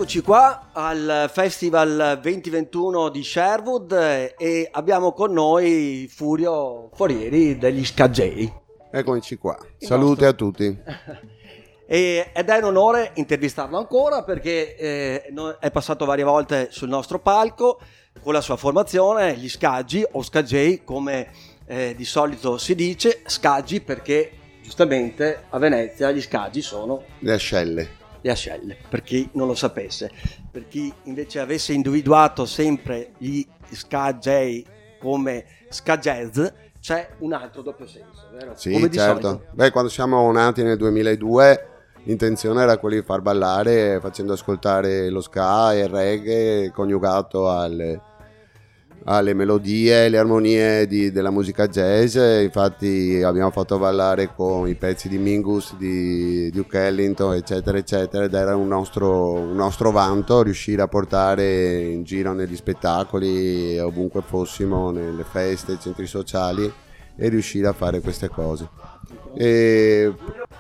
Eccoci qua al Festival 2021 di Sherwood e abbiamo con noi Furio Forieri degli Ska J. Eccoci qua, salute a tutti. Ed è un onore intervistarlo ancora perché è passato varie volte sul nostro palco con la sua formazione, gli Skaggi o Ska J come di solito si dice, Skaggi perché giustamente a Venezia gli Skaggi sono le ascelle, per chi non lo sapesse. Per chi invece avesse individuato sempre gli Ska J come Ska Jazz, c'è un altro doppio senso, vero? Sì, come di certo. solito. Beh, quando siamo nati nel 2002 l'intenzione era quella di far ballare facendo ascoltare lo ska e il reggae coniugato alle melodie e le armonie della musica jazz. Infatti abbiamo fatto ballare con i pezzi di Mingus, di Duke Ellington, eccetera eccetera, ed era un nostro vanto riuscire a portare in giro negli spettacoli, ovunque fossimo, nelle feste, centri sociali, e riuscire a fare queste cose. E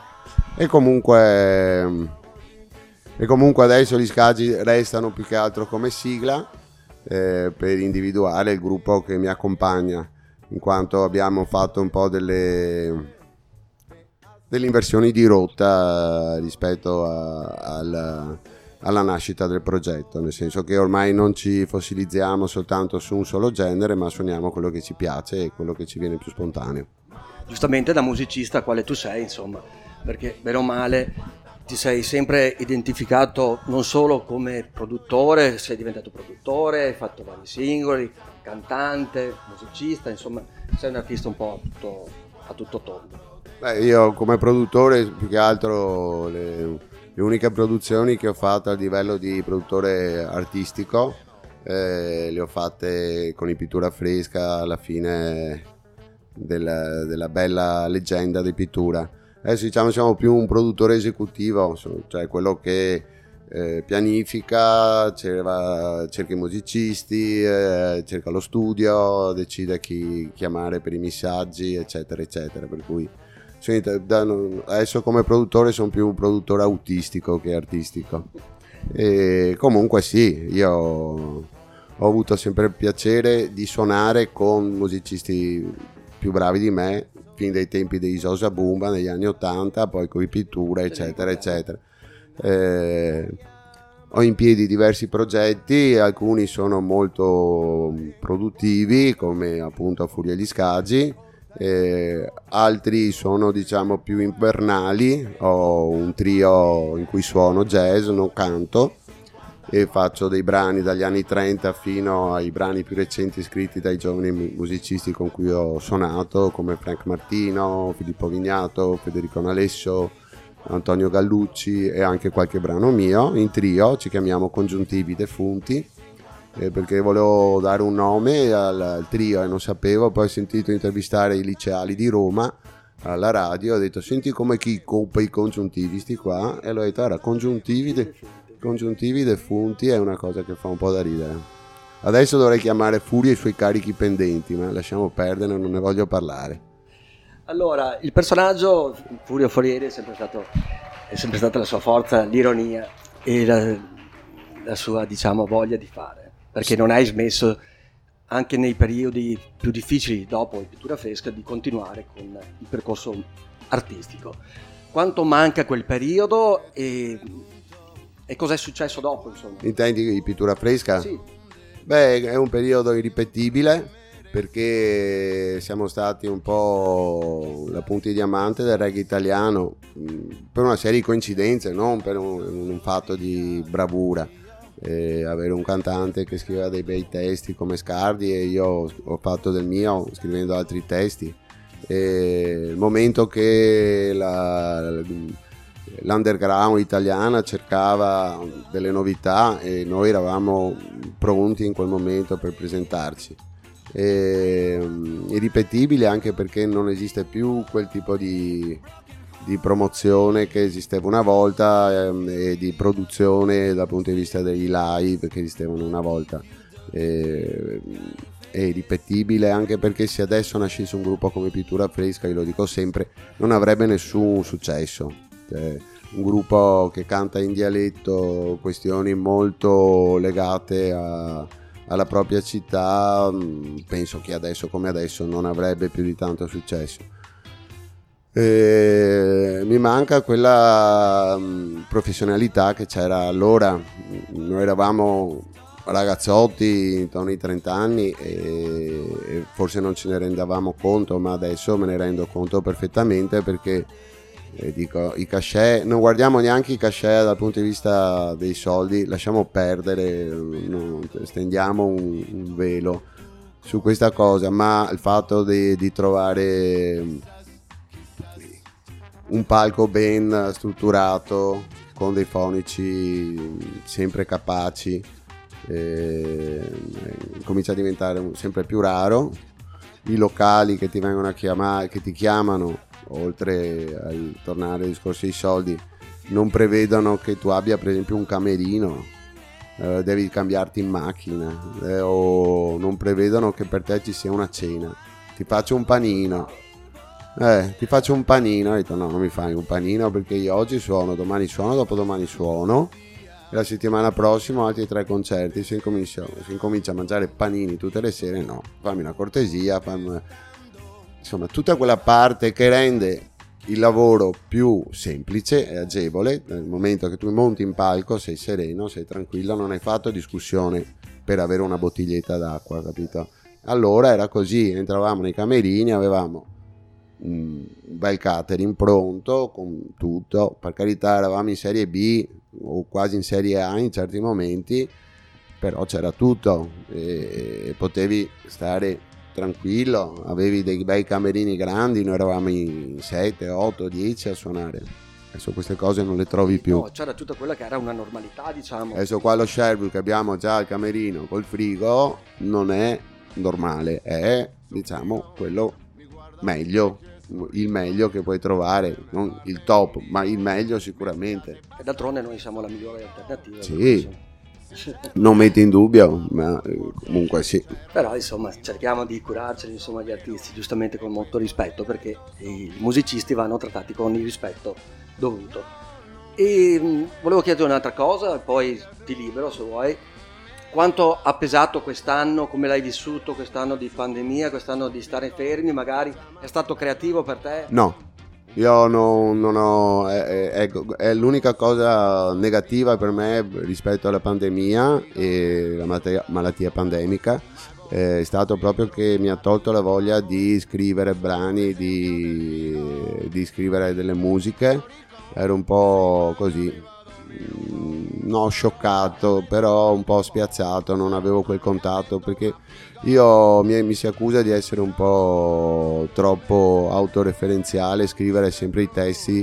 comunque adesso gli Skaggi restano più che altro come sigla per individuare il gruppo che mi accompagna, in quanto abbiamo fatto un po' delle inversioni di rotta rispetto alla nascita del progetto, nel senso che ormai non ci fossilizziamo soltanto su un solo genere, ma suoniamo quello che ci piace e quello che ci viene più spontaneo. Giustamente da musicista quale tu sei, insomma, perché bene o male ti sei sempre identificato non solo come produttore, sei diventato produttore, hai fatto vari singoli, cantante, musicista, insomma sei un artista un po' a tutto tondo. Beh, io come produttore più che altro le uniche produzioni che ho fatto a livello di produttore artistico le ho fatte con i Pittura Fresca alla fine della bella leggenda di Pittura. Adesso diciamo siamo più un produttore esecutivo, cioè quello che pianifica, cerca i musicisti, cerca lo studio, decide chi chiamare per i missaggi, eccetera eccetera, per cui adesso come produttore sono più un produttore autistico che artistico. E comunque sì, io ho avuto sempre il piacere di suonare con musicisti più bravi di me, fin dai tempi dei Sosa Bumba negli anni 80, poi con i Pittura, eccetera eccetera. Ho in piedi diversi progetti, alcuni sono molto produttivi come appunto Furia e gli Skaggi, altri sono diciamo più invernali. Ho un trio in cui suono jazz, non canto, e faccio dei brani dagli anni 30 fino ai brani più recenti scritti dai giovani musicisti con cui ho suonato, come Frank Martino, Filippo Vignato, Federico Nalesso, Antonio Gallucci e anche qualche brano mio. In trio ci chiamiamo Congiuntivi Defunti, perché volevo dare un nome al trio e non sapevo, poi ho sentito intervistare i liceali di Roma alla radio, ho detto senti come chi coppa i congiuntivi sti qua, e l'ho detto era Congiuntivi Defunti, è una cosa che fa un po' da ridere. Adesso dovrei chiamare Furia i suoi carichi pendenti, ma lasciamo perdere, non ne voglio parlare. Allora, il personaggio Furio Forieri è sempre stata la sua forza, l'ironia e la sua, diciamo, voglia di fare, perché non hai smesso anche nei periodi più difficili dopo il Pittura Fresca di continuare con il percorso artistico. Quanto manca quel periodo e cosa è successo dopo, insomma? Intendi di Pittura Fresca? Sì. Beh, è un periodo irripetibile perché siamo stati un po' la punta di diamante del reggae italiano per una serie di coincidenze, non per un fatto di bravura. Avere un cantante che scriveva dei bei testi come Scardi e io ho fatto del mio scrivendo altri testi. Il momento che l'underground italiana cercava delle novità e noi eravamo pronti in quel momento per presentarci. Irripetibile anche perché non esiste più quel tipo di promozione che esisteva una volta e di produzione dal punto di vista dei live che esistevano una volta. È irripetibile anche perché se adesso nascesse un gruppo come Pittura Fresca, io lo dico sempre, non avrebbe nessun successo. un gruppo che canta in dialetto questioni molto legate alla propria città, penso che adesso come adesso non avrebbe più di tanto successo. Mi manca quella professionalità che c'era allora. Noi eravamo ragazzotti intorno ai 30 anni e forse non ce ne rendevamo conto, ma adesso me ne rendo conto perfettamente, perché dico, i cachet, non guardiamo neanche i cachet dal punto di vista dei soldi, lasciamo perdere, stendiamo un velo su questa cosa, ma il fatto di trovare un palco ben strutturato con dei fonici sempre capaci comincia a diventare sempre più raro. I locali che ti vengono a chiamare, che ti chiamano, oltre a tornare ai discorsi dei soldi, non prevedono che tu abbia per esempio un camerino, devi cambiarti in macchina, o non prevedono che per te ci sia una cena. Ti faccio un panino, e ho detto no, non mi fai un panino perché io oggi suono, domani suono, dopodomani suono, e la settimana prossima altri 3 concerti. Si incomincia a mangiare panini tutte le sere, no, fammi una cortesia, insomma tutta quella parte che rende il lavoro più semplice e agevole. Nel momento che tu monti in palco sei sereno, sei tranquillo, non hai fatto discussione per avere una bottiglietta d'acqua, capito? Allora era così, entravamo nei camerini, avevamo un bel catering pronto con tutto, per carità eravamo in serie B o quasi in serie A in certi momenti, però c'era tutto e potevi stare tranquillo, avevi dei bei camerini grandi, noi eravamo in 7, 8, 10 a suonare. Adesso queste cose non le trovi più. No, c'era tutta quella che era una normalità, diciamo. Adesso qua allo Sherbrooke che abbiamo già il camerino col frigo non è normale, è diciamo quello meglio, il meglio che puoi trovare, non il top, ma il meglio sicuramente. E d'altronde noi siamo la migliore alternativa. Sì, non metti in dubbio, ma comunque sì. Però insomma cerchiamo di curarceli, insomma, gli artisti, giustamente con molto rispetto, perché i musicisti vanno trattati con il rispetto dovuto. E volevo chiedere un'altra cosa, poi ti libero se vuoi. Quanto ha pesato quest'anno, come l'hai vissuto quest'anno di pandemia, quest'anno di stare fermi magari? È stato creativo per te? No, io non ho, è l'unica cosa negativa per me rispetto alla pandemia e la malattia pandemica, è stato proprio che mi ha tolto la voglia di scrivere brani, di scrivere delle musiche. Ero un po' così, no, scioccato, però un po' spiazzato, non avevo quel contatto, perché mi si accusa di essere un po' troppo autoreferenziale, scrivere sempre i testi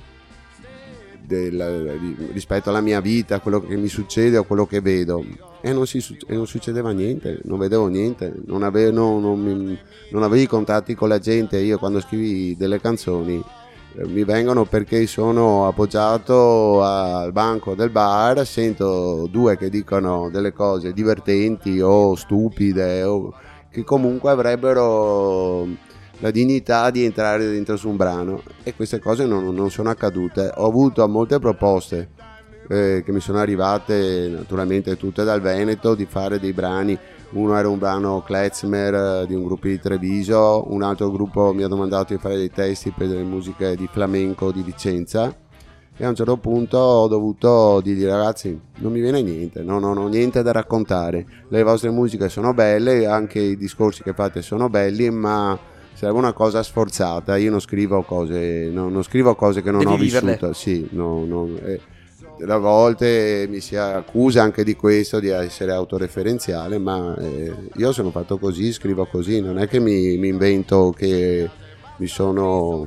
rispetto alla mia vita, quello che mi succede o quello che vedo, e non succedeva niente, non vedevo niente, non avevo i contatti con la gente. Io quando scrivi delle canzoni mi vengono perché sono appoggiato al banco del bar, sento 2 che dicono delle cose divertenti o stupide o che comunque avrebbero la dignità di entrare dentro su un brano, e queste cose non sono accadute. Ho avuto molte proposte che mi sono arrivate, naturalmente tutte dal Veneto, di fare dei brani. Uno era un brano klezmer di un gruppo di Treviso, un altro gruppo mi ha domandato di fare dei testi per delle musiche di flamenco di Vicenza, e a un certo punto ho dovuto dirgli: ragazzi, non mi viene niente, non ho niente da raccontare, le vostre musiche sono belle, anche i discorsi che fate sono belli, ma serve una cosa sforzata. Io non scrivo cose che non Devi ho vissuto. viverle. Sì, a volte mi si accusa anche di questo, di essere autoreferenziale, ma io sono fatto così, scrivo così, non è che mi invento che mi sono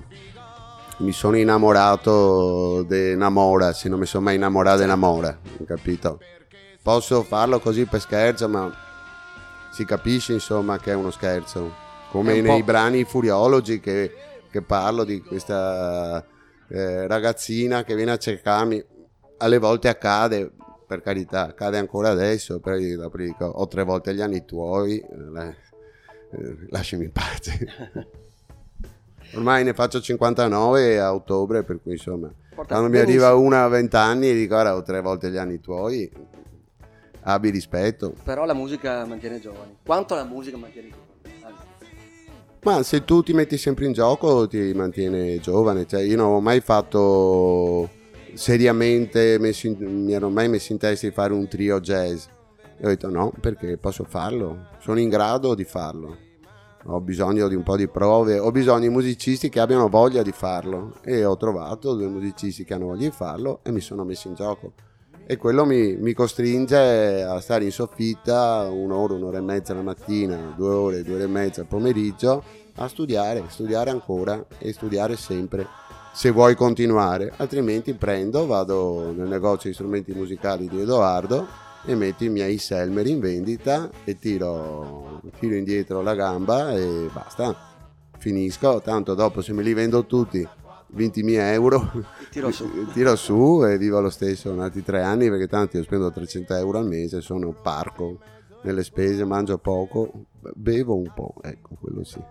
innamorato di Namora, se non mi sono mai innamorato di Namora, capito? Posso farlo così per scherzo, ma si capisce insomma che è uno scherzo, come nei brani Furiologi che parlo di questa ragazzina che viene a cercarmi. Alle volte accade, per carità, accade ancora adesso, però dopo dico: ho 3 volte gli anni tuoi, lasciami in pace. Ormai ne faccio 59 a ottobre, per cui insomma Quando mi arriva una a 20 anni e dico ora ho 3 volte gli anni tuoi, abbi rispetto. Però la musica mantiene giovani. Quanto la musica mantiene giovani? Ma se tu ti metti sempre in gioco ti mantiene giovane, cioè io non ho mai fatto seriamente, mi ero mai messo in testa di fare un trio jazz e ho detto no, perché posso farlo, sono in grado di farlo, ho bisogno di un po' di prove, ho bisogno di musicisti che abbiano voglia di farlo e ho trovato 2 musicisti che hanno voglia di farlo e mi sono messo in gioco. E quello mi costringe a stare in soffitta 1 ora, 1 ora e mezza la mattina, 2 ore, 2 ore e mezza al pomeriggio a studiare ancora e studiare sempre se vuoi continuare, altrimenti vado nel negozio di strumenti musicali di Edoardo e metto i miei Selmer in vendita e tiro indietro la gamba e basta, finisco, tanto dopo se me li vendo tutti 20.000 euro tiro su e vivo lo stesso un altri 3 anni perché tanto io spendo 300 euro al mese, sono parco nelle spese, mangio poco, bevo un po', ecco, quello sì.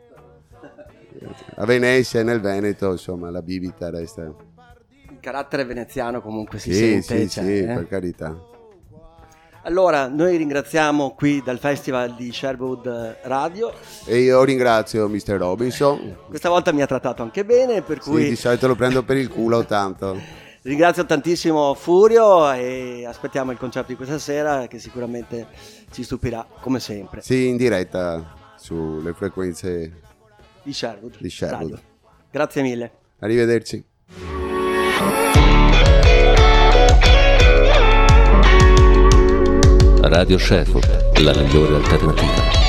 A Venezia e nel Veneto insomma la bibita resta, il carattere veneziano comunque si sente. Sì, per carità. Allora, noi ringraziamo qui dal Festival di Sherwood Radio. E io ringrazio Mr. Robinson. Questa volta mi ha trattato anche bene, per cui... Sì, di solito lo prendo per il culo tanto. Ringrazio tantissimo Furio e aspettiamo il concerto di questa sera che sicuramente ci stupirà, come sempre. Sì, in diretta sulle frequenze di Sherwood. Radio. Grazie mille. Arrivederci. Radio Sherwood, la migliore alternativa.